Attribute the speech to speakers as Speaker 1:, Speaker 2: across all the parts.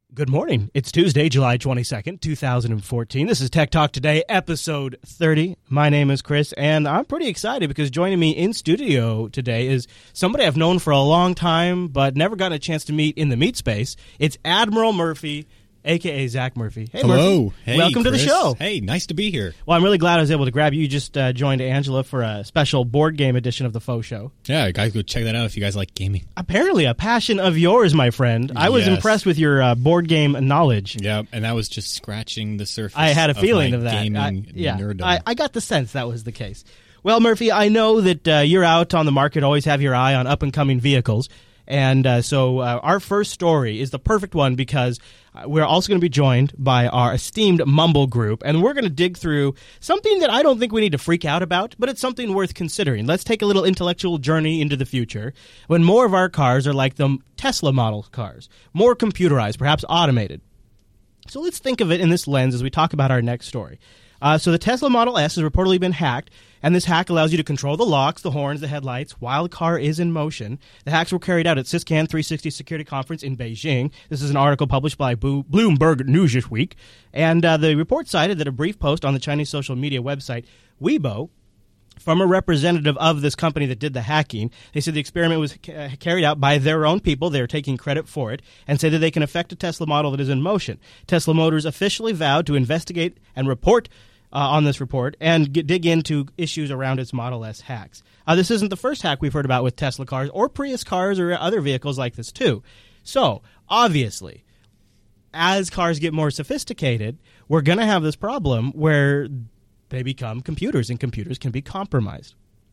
Speaker 1: Good morning. It's Tuesday, July 22nd, 2014. This is Tech Talk Today, episode 30. My name is Chris, and I'm pretty excited because joining me in studio today is somebody I've known for a long time but never gotten a chance to meet in the meat space. It's Admiral Murphy, a.k.a. Zach Murphy. Hey,
Speaker 2: hello.
Speaker 1: Murphy.
Speaker 2: Hey,
Speaker 1: welcome to the show.
Speaker 2: Hey, nice to be here.
Speaker 1: Well, I'm really glad I was able to grab you. You just joined Angela for a special board game edition of the Faux Show.
Speaker 2: Yeah, guys, go check that out if you guys like gaming.
Speaker 1: Apparently a passion of yours, my friend. I was impressed with your board game knowledge.
Speaker 2: Yeah, and that was just scratching the surface.
Speaker 1: I had a feeling of that.
Speaker 2: Gaming nerdom.
Speaker 1: I got the sense that was the case. Well, Murphy, I know that you're out on the market, always have your eye on up-and-coming vehicles. And so our first story is the perfect one because we're also going to be joined by our esteemed Mumble group, and we're going to dig through something that I don't think we need to freak out about, but it's something worth considering. Let's take a little intellectual journey into the future when more of our cars are like the Tesla model cars, more computerized, perhaps automated. So let's think of it in this lens as we talk about our next story. So the Tesla Model S has reportedly been hacked, and this hack allows you to control the locks, the horns, the headlights while the car is in motion. The hacks were carried out at Syscan 360 Security Conference in Beijing. This is an article published by Bloomberg News this week, and the report cited that a brief post on the Chinese social media website Weibo from a representative of this company that did the hacking. They said the experiment was carried out by their own people. They're taking credit for it and say that they can affect a Tesla model that is in motion. Tesla Motors officially vowed to investigate and report on this report and dig into issues around its Model S hacks. This isn't the first hack we've heard about with Tesla cars or Prius cars or other vehicles like this too. So, obviously, as cars get more sophisticated, we're going to have this problem where they become computers, and computers can be compromised.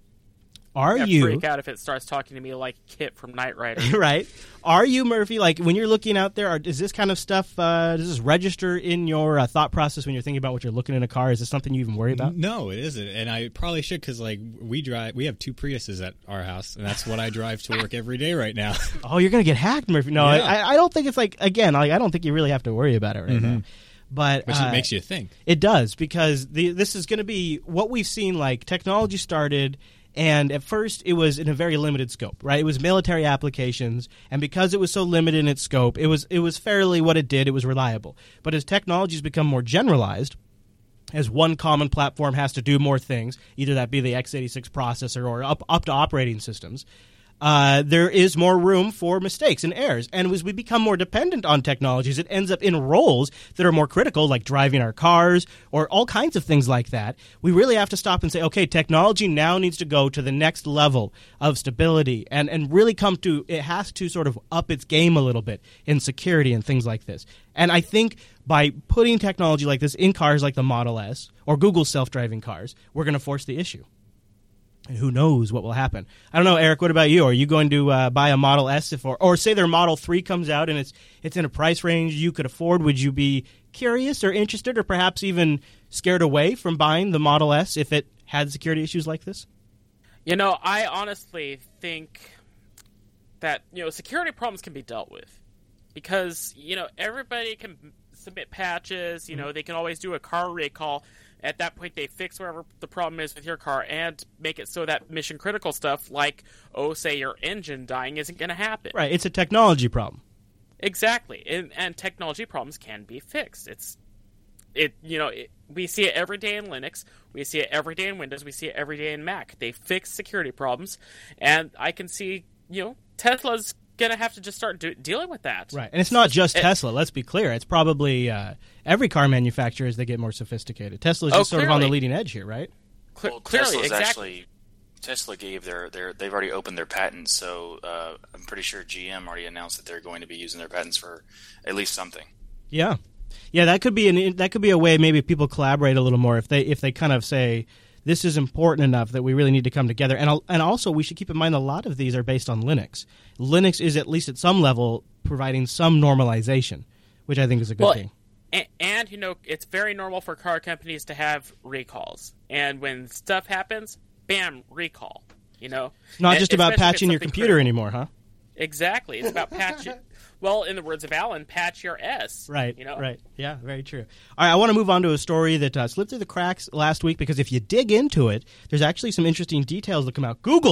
Speaker 1: You
Speaker 3: freak out if it starts talking to me like Kit from Knight Rider?
Speaker 1: Right. Are you, Murphy, like when you're looking out there, is this kind of stuff, does this register in your thought process when you're thinking about what you're looking in a car? Is this something you even worry about?
Speaker 2: No, it isn't. And I probably should because like we have two Priuses at our house, and that's what I drive to work every day right now.
Speaker 1: Oh, you're going to get hacked, Murphy. No,
Speaker 2: yeah.
Speaker 1: I don't think it's like, again, I don't think you really have to worry about it right now. But
Speaker 2: Which it makes you think.
Speaker 1: It does, because this is going to be what we've seen, like technology started, and at first it was in a very limited scope, right? It was military applications, and because it was so limited in its scope, it was fairly what it did, it was reliable. But as technologies become more generalized, as one common platform has to do more things, either that be the x86 processor or up to operating systems, there is more room for mistakes and errors. And as we become more dependent on technologies, it ends up in roles that are more critical, like driving our cars or all kinds of things like that. We really have to stop and say, okay, technology now needs to go to the next level of stability and really it has to sort of up its game a little bit in security and things like this. And I think by putting technology like this in cars like the Model S or Google's self-driving cars, we're going to force the issue. And who knows what will happen? I don't know, Eric, what about you? Are you going to buy a Model S or say their Model 3 comes out and it's in a price range you could afford? Would you be curious or interested or perhaps even scared away from buying the Model S if it had security issues like this?
Speaker 3: You know, I honestly think that, security problems can be dealt with because, everybody can submit patches, they can always do a car recall. At that point, they fix whatever the problem is with your car and make it so that mission-critical stuff like, say your engine dying isn't going to happen.
Speaker 1: Right, it's a technology problem.
Speaker 3: Exactly, and technology problems can be fixed. We see it every day in Linux. We see it every day in Windows. We see it every day in Mac. They fix security problems, and I can see, Tesla's going to have to just start dealing with that.
Speaker 1: Right, and it's not just Tesla, let's be clear. It's probably every car manufacturer as they get more sophisticated. Tesla's just sort of on the leading edge here, right?
Speaker 4: Well,
Speaker 3: Clearly,
Speaker 4: Tesla's
Speaker 3: exactly.
Speaker 4: Tesla gave they've already opened their patents, so I'm pretty sure GM already announced that they're going to be using their patents for at least something.
Speaker 1: Yeah. Yeah, that could be a way maybe people collaborate a little more if they kind of say, this is important enough that we really need to come together. And also, we should keep in mind a lot of these are based on Linux. Linux is, at least at some level, providing some normalization, which I think is a good thing.
Speaker 3: And, it's very normal for car companies to have recalls. And when stuff happens, bam, recall.
Speaker 1: Not just about patching your computer anymore, huh?
Speaker 3: Exactly. It's about patching. Well, in the words of Alan, patch your S.
Speaker 1: Right, right. Yeah, very true. All right, I want to move on to a story that slipped through the cracks last week because if you dig into it, there's actually some interesting details that come out. Google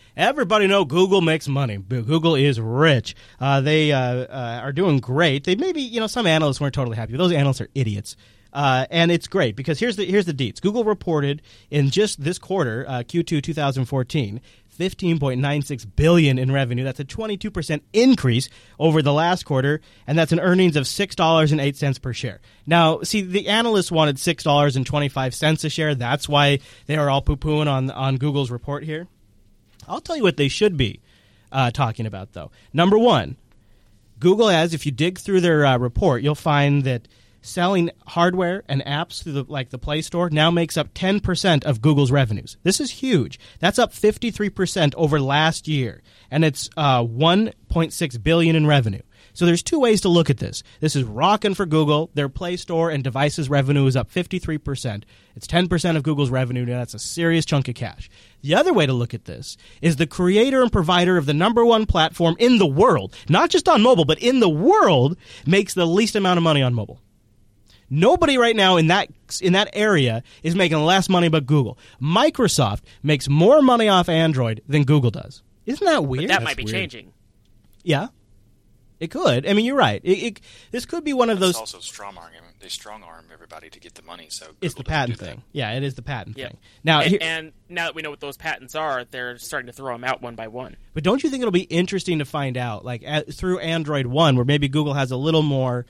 Speaker 1: Everybody know Google makes money. Google is rich. They are doing great. They maybe, some analysts weren't totally happy. Those analysts are idiots. And it's great because here's the deets. Google reported in just this quarter, Q2 2014, $15.96 billion in revenue. That's a 22% increase over the last quarter, and that's an earnings of $6.08 per share. Now, see, the analysts wanted $6.25 a share. That's why they are all poo-pooing on Google's report here. I'll tell you what they should be talking about, though. Number one, Google has, if you dig through their report, you'll find that selling hardware and apps through the Play Store now makes up 10% of Google's revenues. This is huge. That's up 53% over last year, and it's $1.6 billion in revenue. So there's two ways to look at this. This is rocking for Google. Their Play Store and devices revenue is up 53%. It's 10% of Google's revenue. Now that's a serious chunk of cash. The other way to look at this is the creator and provider of the number one platform in the world, not just on mobile, but in the world, makes the least amount of money on mobile. Nobody right now in that area is making less money but Google. Microsoft makes more money off Android than Google does. Isn't that weird?
Speaker 3: But that might be changing.
Speaker 1: Yeah, it could. I mean, you're right. This could be one of those.
Speaker 4: It's also they strong arm everybody to get the money. So Google
Speaker 1: it's the patent thing. Yeah, it is the patent
Speaker 3: Yeah.
Speaker 1: thing. Now,
Speaker 3: and now that we know what those patents are, they're starting to throw them out one by one.
Speaker 1: But don't you think it'll be interesting to find out, through Android One, where maybe Google has a little more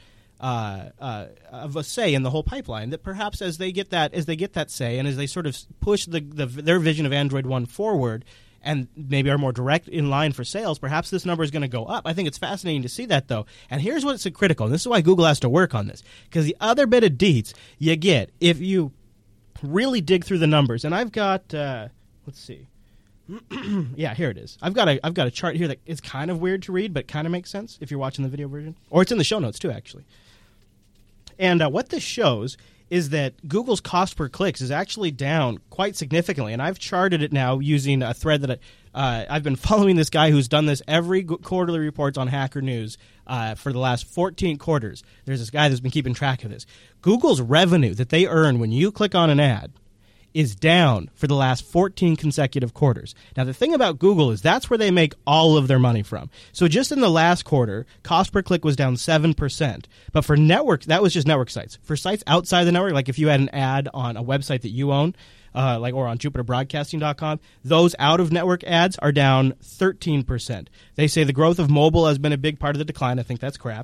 Speaker 1: of a say in the whole pipeline, that perhaps as they get that say and as they sort of push their vision of Android One forward and maybe are more direct in line for sales, perhaps this number is going to go up. I think it's fascinating to see that, though. And here's what's so critical, and this is why Google has to work on this, because the other bit of deets you get if you really dig through the numbers, and I've got let's see. Yeah, here it is. I've got a chart here that is kind of weird to read, but kind of makes sense if you're watching the video version, or it's in the show notes too, actually. And what this shows is that Google's cost per clicks is actually down quite significantly, and I've charted it now using a thread that I've been following this guy who's done this every quarterly reports on Hacker News for the last 14 quarters. There's this guy that's been keeping track of this. Google's revenue that they earn when you click on an ad is down for the last 14 consecutive quarters. Now, the thing about Google is that's where they make all of their money from. So just in the last quarter, cost per click was down 7%. But for network, that was just network sites. For sites outside the network, like if you had an ad on a website that you own, or on JupiterBroadcasting.com, those out-of-network ads are down 13%. They say the growth of mobile has been a big part of the decline. I think that's crap.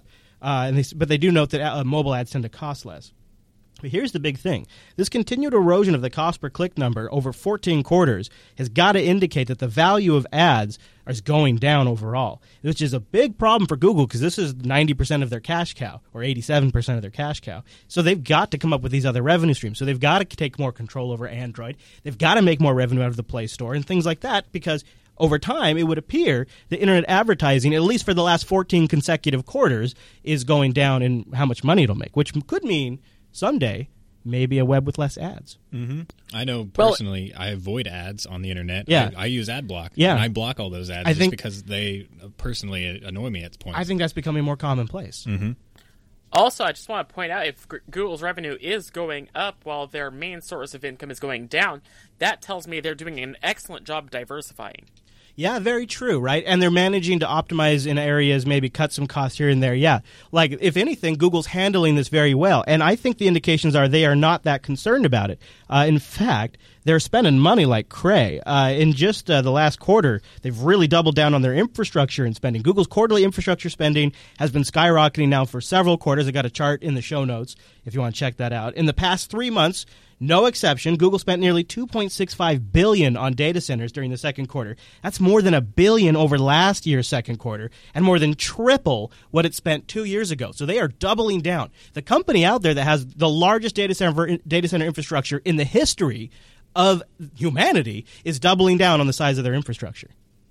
Speaker 1: But they do note that mobile ads tend to cost less. But here's the big thing. This continued erosion of the cost per click number over 14 quarters has got to indicate that the value of ads is going down overall, which is a big problem for Google because this is 90% of their cash cow or 87% of their cash cow. So they've got to come up with these other revenue streams. So they've got to take more control over Android. They've got to make more revenue out of the Play Store and things like that because over time, it would appear that internet advertising, at least for the last 14 consecutive quarters, is going down in how much money it'll make, which could mean someday, maybe a web with less ads.
Speaker 2: Mm-hmm. I know personally, I avoid ads on the internet.
Speaker 1: Yeah.
Speaker 2: I use AdBlock.
Speaker 1: Yeah.
Speaker 2: And I block all those ads just because they personally annoy me at points.
Speaker 1: I think that's becoming more commonplace.
Speaker 2: Mm-hmm.
Speaker 3: Also, I just want to point out, if Google's revenue is going up while their main source of income is going down, that tells me they're doing an excellent job diversifying.
Speaker 1: Yeah, very true, right? And they're managing to optimize in areas, maybe cut some costs here and there. Yeah, like if anything, Google's handling this very well. And I think the indications are they are not that concerned about it. In fact, they're spending money like cray. In just the last quarter, they've really doubled down on their infrastructure and spending. Google's quarterly infrastructure spending has been skyrocketing now for several quarters. I got a chart in the show notes if you want to check that out. In the past 3 months, no exception, Google spent nearly $2.65 billion on data centers during the second quarter. That's more than $1 billion over last year's second quarter and more than triple what it spent 2 years ago. So they are doubling down. The company out there that has the largest data center infrastructure in the history of humanity is doubling down on the size of their infrastructure.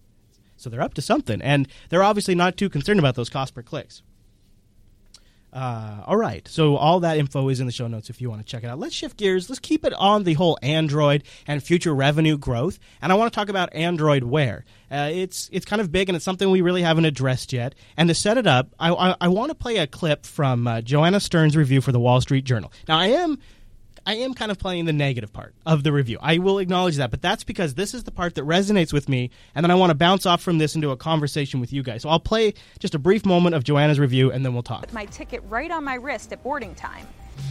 Speaker 1: So they're up to something, and they're obviously not too concerned about those cost per clicks. All right, so all that info is in the show notes if you want to check it out. Let's shift gears. Let's keep it on the whole Android and future revenue growth, and I want to talk about Android Wear. It's kind of big, and it's something we really haven't addressed yet. And to set it up, I want to play a clip from Joanna Stern's review for the Wall Street Journal. Now, I am kind of playing the negative part of the review. I will acknowledge that, but that's because this is the part that resonates with me, and then I want to bounce off from this into a conversation with you guys. So I'll play just a brief moment of Joanna's review, and then we'll talk.
Speaker 5: My ticket right on my wrist at boarding time.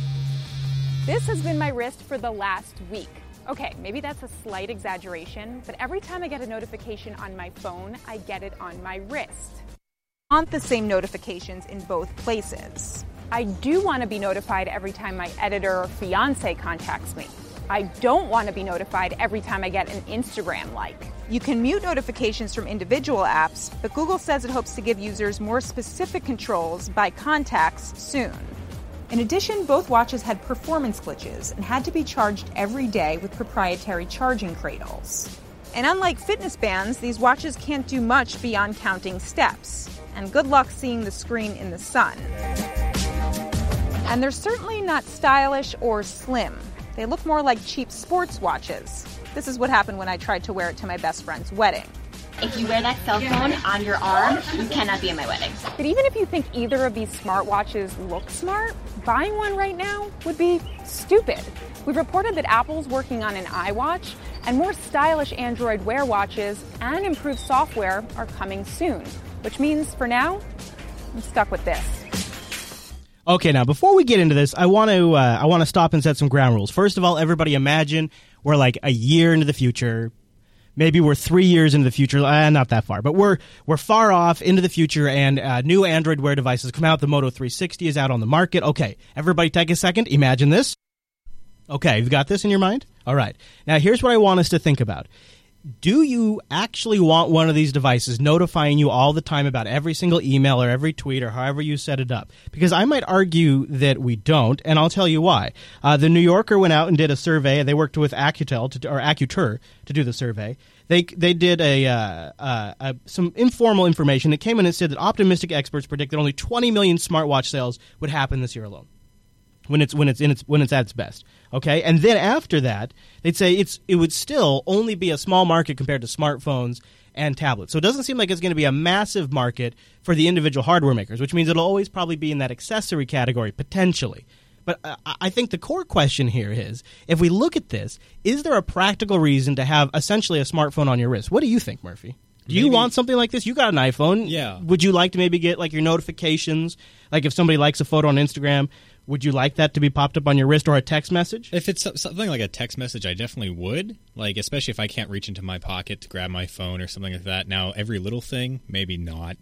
Speaker 5: This has been my wrist for the last week. Okay, maybe that's a slight exaggeration, but every time I get a notification on my phone, I get it on my wrist. I want the same notifications in both places. I do want to be notified every time my editor or fiance contacts me. I don't want to be notified every time I get an Instagram like. You can mute notifications from individual apps, but Google says it hopes to give users more specific controls by contacts soon. In addition, both watches had performance glitches and had to be charged every day with proprietary charging cradles. And unlike fitness bands, these watches can't do much beyond counting steps. And good luck seeing the screen in the sun. And they're certainly not stylish or slim. They look more like cheap sports watches. This is what happened when I tried to wear it to my best friend's wedding.
Speaker 6: If you wear that cell phone on your arm, you cannot be at my wedding.
Speaker 5: But even if you think either of these smartwatches look smart, buying one right now would be stupid. We've reported that Apple's working on an iWatch, and more stylish Android Wear watches and improved software are coming soon. Which means, for now, I'm stuck with this.
Speaker 1: Okay, now before we get into this, I want to stop and set some ground rules. First of all, everybody imagine we're like a year into the future. Maybe we're 3 years into the future. Not that far, but we're far off into the future, and new Android Wear devices come out. The Moto 360 is out on the market. Okay, everybody take a second. Imagine this. Okay, you've got this in your mind? All right. Now, here's what I want us to think about. Do you actually want one of these devices notifying you all the time about every single email or every tweet or however you set it up? Because I might argue that we don't, and I'll tell you why. The New Yorker went out and did a survey. They worked with Accutur to do the survey. They did some informal information. It came in and said that optimistic experts predict that only 20 million smartwatch sales would happen this year alone. When it's at its best, okay, and then after that, they'd say it would still only be a small market compared to smartphones and tablets. So it doesn't seem like it's going to be a massive market for the individual hardware makers, which means it'll always probably be in that accessory category potentially. But I think the core question here is, if we look at this, is there a practical reason to have essentially a smartphone on your wrist? What do you think, Murphy? Do you want something like this? You got an iPhone.
Speaker 2: Yeah.
Speaker 1: Would you like to maybe get like your notifications? Like if somebody likes a photo on Instagram, would you like that to be popped up on your wrist or a text message?
Speaker 2: If it's something like a text message, I definitely would. Like, especially if I can't reach into my pocket to grab my phone or something like that. Now, every little thing, maybe not.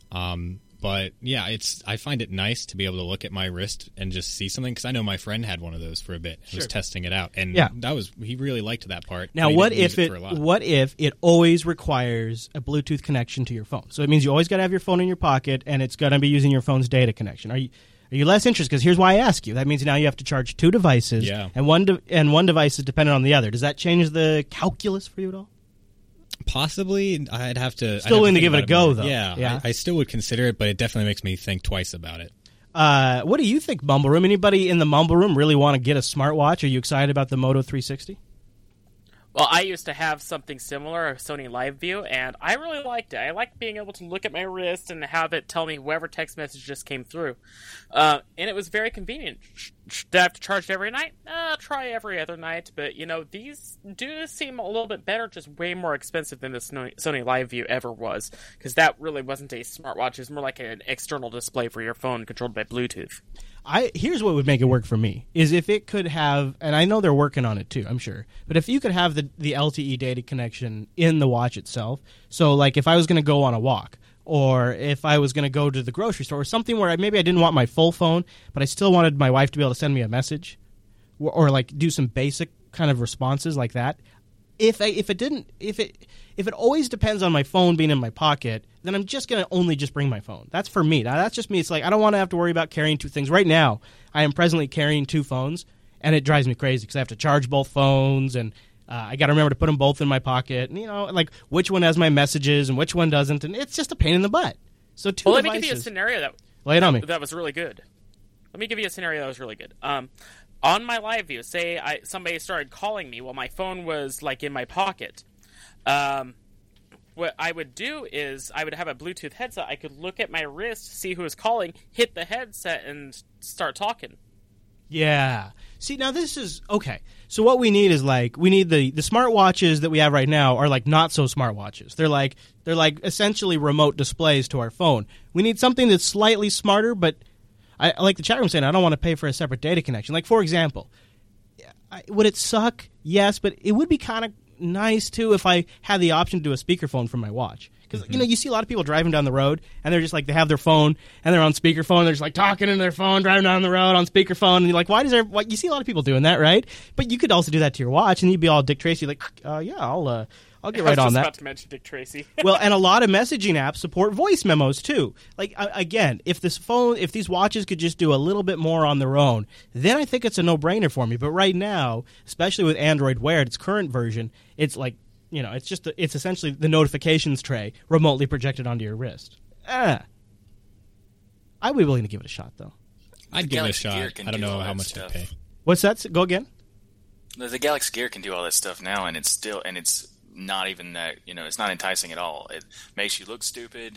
Speaker 2: But yeah, I find it nice to be able to look at my wrist and just see something, because I know my friend had one of those for a bit. He was testing it out, and he really liked that part.
Speaker 1: Now, what if it always requires a Bluetooth connection to your phone? So it means you always got to have your phone in your pocket, and it's going to be using your phone's data connection. Are you less interested? Because here's why I ask you. That means now you have to charge two devices, and one device is dependent on the other. Does that change the calculus for you at all?
Speaker 2: Possibly. I'd have to...
Speaker 1: Still willing to give it a go, though.
Speaker 2: Yeah. I still would consider it, but it definitely makes me think twice about it.
Speaker 1: What do you think, Mumble Room? Anybody in the Mumble Room really want to get a smartwatch? Are you excited about the Moto 360?
Speaker 3: Well, I used to have something similar, a Sony Live View, and I really liked it. I liked being able to look at my wrist and have it tell me whoever text message just came through. And it was very convenient. Did I have to charge it every night? Try every other night, but, these do seem a little bit better, just way more expensive than the Sony Live View ever was, because that really wasn't a smartwatch. It was more like an external display for your phone controlled by Bluetooth.
Speaker 1: Here's what would make it work for me, is if it could have, and I know they're working on it too, I'm sure, but if you could have the LTE data connection in the watch itself, so like if I was going to go on a walk, or if I was going to go to the grocery store, or something where maybe I didn't want my full phone, but I still wanted my wife to be able to send me a message, or like do some basic kind of responses like that. If it always depends on my phone being in my pocket, then I'm just going to only just bring my phone. That's for me. Now, that's just me. It's like I don't want to have to worry about carrying two things. Right now, I am presently carrying two phones, and it drives me crazy because I have to charge both phones, and I got to remember to put them both in my pocket. And, like which one has my messages and which one doesn't, and it's just a pain in the butt. So two devices.
Speaker 3: Let me give you a scenario
Speaker 1: lay it on me.
Speaker 3: That was really good. Let me give you a scenario that was really good. On my Live View, say somebody started calling me while my phone was like in my pocket. What I would do is I would have a Bluetooth headset. I could look at my wrist, see who was calling, hit the headset, and start talking.
Speaker 1: Yeah. See, now this is okay. So what we need is we need the smartwatches that we have right now are not so smartwatches. They're like essentially remote displays to our phone. We need something that's slightly smarter, but I like the chat room saying I don't want to pay for a separate data connection. Like, for example, would it suck? Yes, but it would be kind of nice too if I had the option to do a speakerphone from my watch. Because you see a lot of people driving down the road and they're just they have their phone and they're on speakerphone. And they're just talking into their phone, driving down the road on speakerphone. And you're like, why does there? You see a lot of people doing that, right? But you could also do that to your watch, and you'd be all Dick Tracy, yeah, I'll get right on that.
Speaker 3: I was just about to mention Dick Tracy.
Speaker 1: Well, and a lot of messaging apps support voice memos too. Again, if these watches could just do a little bit more on their own, then I think it's a no-brainer for me. But right now, especially with Android Wear, its current version, it's it's essentially the notifications tray remotely projected onto your wrist. I'd be willing to give it a shot, though.
Speaker 2: I'd give it a shot. I don't know how much I'd pay.
Speaker 1: What's that? Go again?
Speaker 4: The Galaxy Gear can do all that stuff now, and it's not even that, it's not enticing at all. It makes you look stupid.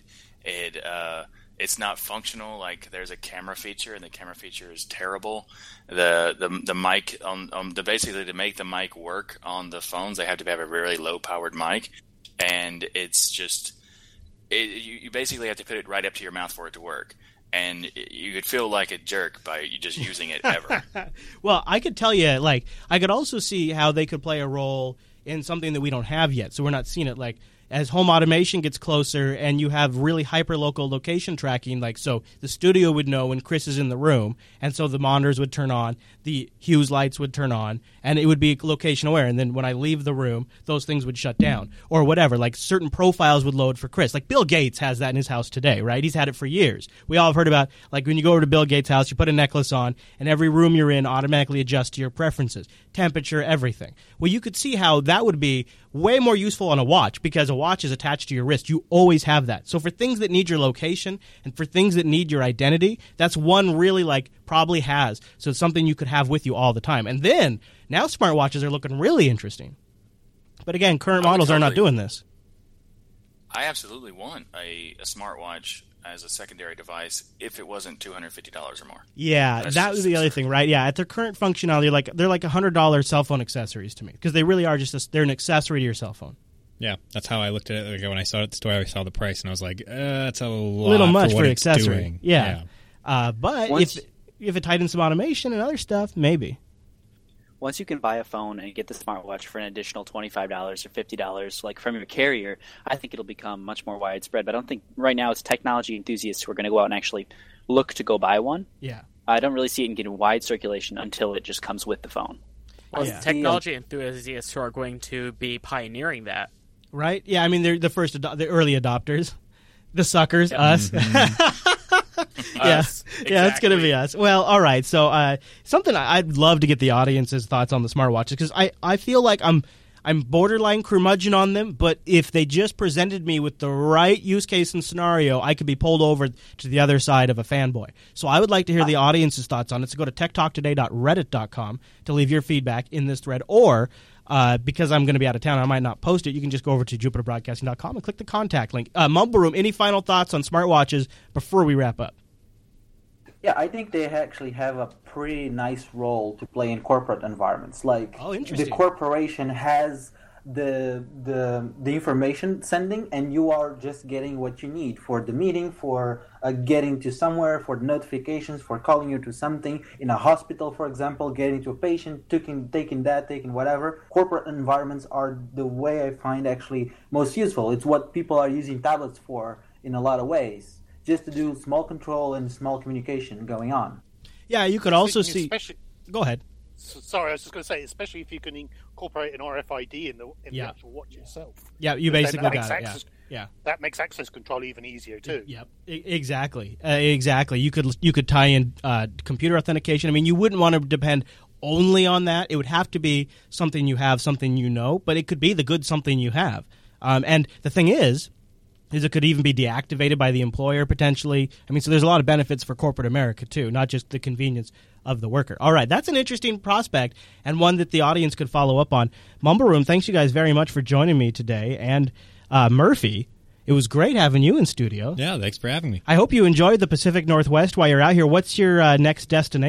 Speaker 4: It's not functional. There's a camera feature, and the camera feature is terrible. The mic basically to make the mic work on the phones, they have to have a really low powered mic, and it's just you basically have to put it right up to your mouth for it to work. And you could feel like a jerk by just using it ever.
Speaker 1: Well, I could tell you, I could also see how they could play a role in something that we don't have yet, so we're not seeing it. As home automation gets closer and you have really hyper-local location tracking, so the studio would know when Chris is in the room, and so the monitors would turn on, the Hughes lights would turn on, and it would be location aware, and then when I leave the room, those things would shut down, or whatever. Certain profiles would load for Chris. Bill Gates has that in his house today, right? He's had it for years. We all have heard about, when you go over to Bill Gates' house, you put a necklace on, and every room you're in automatically adjusts to your preferences, temperature, everything. Well, you could see how that would be way more useful on a watch, because a watch is attached to your wrist. You always have that. So for things that need your location and for things that need your identity, that's one really probably has. So it's something you could have with you all the time. And then now smartwatches are looking really interesting. But again, current models are not doing this.
Speaker 4: I absolutely want a smartwatch as a secondary device if it wasn't $250 or more.
Speaker 1: Yeah, that was the other thing, right? Yeah, at their current functionality, they're like $100 cell phone accessories to me, because they really are they're an accessory to your cell phone.
Speaker 2: Yeah, that's how I looked at it. When I saw it at the store, I saw the price, and I was like, that's a
Speaker 1: little much for accessory.
Speaker 2: Doing.
Speaker 1: Yeah. But if it tied in some automation and other stuff, maybe.
Speaker 7: Once you can buy a phone and get the smartwatch for an additional $25 or $50 from your carrier, I think it'll become much more widespread. But I don't think right now it's technology enthusiasts who are going to go out and actually look to go buy one.
Speaker 1: Yeah.
Speaker 7: I don't really see it in getting wide circulation until it just comes with the phone.
Speaker 3: Well, technology enthusiasts who are going to be pioneering that.
Speaker 1: Right? Yeah, I mean, they're the early adopters. The suckers, us.
Speaker 3: Us.
Speaker 1: Yeah, it's going to be us. Well, all right. So something I'd love to get the audience's thoughts on the smartwatches, because I feel like I'm borderline curmudgeon on them, but if they just presented me with the right use case and scenario, I could be pulled over to the other side of a fanboy. So I would like to hear the audience's thoughts on it. So go to techtalktoday.reddit.com to leave your feedback in this thread, or because I'm going to be out of town, I might not post it. You can just go over to jupiterbroadcasting.com and click the contact link. Mumble Room, any final thoughts on smartwatches before we wrap up?
Speaker 8: Yeah, I think they actually have a pretty nice role to play in corporate environments. The corporation has the information sending, and you are just getting what you need for the meeting, for getting to somewhere, for the notifications, for calling you to something in a hospital, for example, getting to a patient, taking whatever. Corporate environments are the way I find actually most useful. It's what people are using tablets for in a lot of ways, just to do small control and small communication going on.
Speaker 1: Yeah, you could also see... Go ahead.
Speaker 9: Sorry, I was just going to say, especially if you can incorporate an RFID in the actual watch itself.
Speaker 1: Yeah, you basically got it. Yeah,
Speaker 9: that makes access control even easier too.
Speaker 1: Yep, exactly. Exactly. You could tie in computer authentication. I mean, you wouldn't want to depend only on that. It would have to be something you have, something you know, but it could be the good something you have. And the thing is it could even be deactivated by the employer potentially. I mean, so there's a lot of benefits for corporate America too, not just the convenience of the worker. All right, that's an interesting prospect and one that the audience could follow up on. Mumble Room, thanks you guys very much for joining me today. And Murphy, it was great having you in studio.
Speaker 2: Yeah, thanks for having me.
Speaker 1: I hope you enjoyed the Pacific Northwest while you're out here. What's your next destination?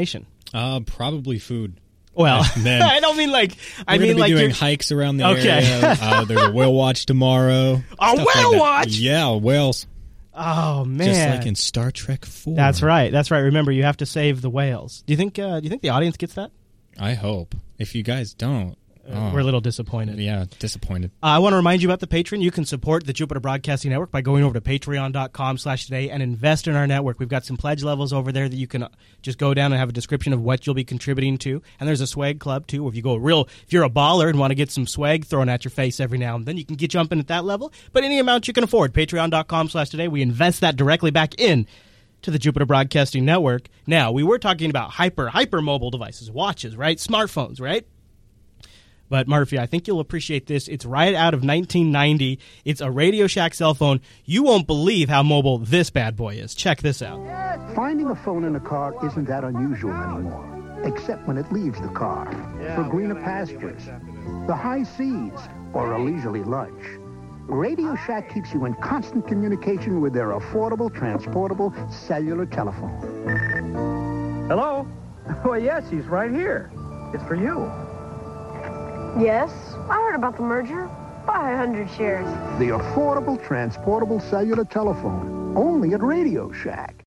Speaker 2: Probably food.
Speaker 1: Well, I don't mean like. I mean like
Speaker 2: doing hikes around the area. There's a whale watch tomorrow.
Speaker 1: A whale watch?
Speaker 2: Yeah, whales.
Speaker 1: Oh man!
Speaker 2: Just like in Star Trek 4.
Speaker 1: That's right. That's right. Remember, you have to save the whales. Do you think the audience gets that?
Speaker 2: I hope. If you guys don't,
Speaker 1: we're a little disappointed.
Speaker 2: Yeah, disappointed.
Speaker 1: I want to remind you about the Patreon. You can support the Jupiter Broadcasting Network by going over to patreon.com/today and invest in our network. We've got some pledge levels over there that you can just go down and have a description of what you'll be contributing to. And there's a swag club, too. If you're a baller and want to get some swag thrown at your face every now and then, you can get jumping at that level. But any amount you can afford, patreon.com/today. We invest that directly back in to the Jupiter Broadcasting Network. Now, we were talking about hyper mobile devices, watches, right? Smartphones, right? But, Murphy, I think you'll appreciate this. It's right out of 1990. It's a Radio Shack cell phone. You won't believe how mobile this bad boy is. Check this out.
Speaker 10: Finding a phone in a car isn't that unusual anymore, except when it leaves the car, for greener pastures, the high seas, or a leisurely lunch. Radio Shack keeps you in constant communication with their affordable, transportable cellular telephone.
Speaker 11: Hello? Oh, yes, he's right here. It's for you.
Speaker 12: Yes, I heard about the merger. Buy 100 shares.
Speaker 10: The affordable, transportable cellular telephone, only at Radio Shack.